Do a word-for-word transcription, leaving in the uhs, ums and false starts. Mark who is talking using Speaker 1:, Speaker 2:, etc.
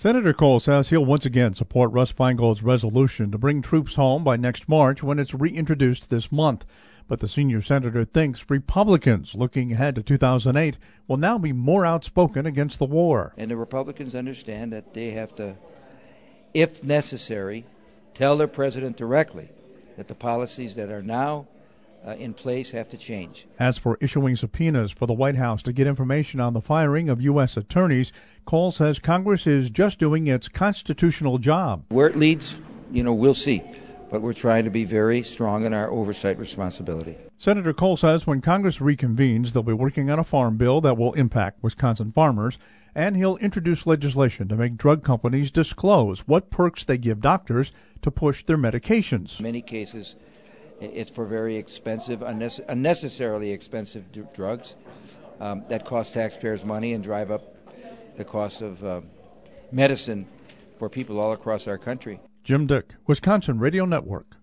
Speaker 1: Senator Cole says he'll once again support Russ Feingold's resolution to bring troops home by next March when it's reintroduced this month. But the senior senator thinks Republicans, looking ahead to two thousand eight, will now be more outspoken against the war.
Speaker 2: And the Republicans understand that they have to, if necessary, tell their president directly that the policies that are now Uh, in place have to change.
Speaker 1: As for issuing subpoenas for the White House to get information on the firing of U S attorneys, Cole says Congress is just doing its constitutional job.
Speaker 2: Where it leads, you know, we'll see. But we're trying to be very strong in our oversight responsibility.
Speaker 1: Senator Cole says when Congress reconvenes, they'll be working on a farm bill that will impact Wisconsin farmers, and he'll introduce legislation to make drug companies disclose what perks they give doctors to push their medications.
Speaker 2: In many cases, it's for very expensive, unnecess- unnecessarily expensive d- drugs um, that cost taxpayers money and drive up the cost of uh, medicine for people all across our country.
Speaker 1: Jim Dick, Wisconsin Radio Network.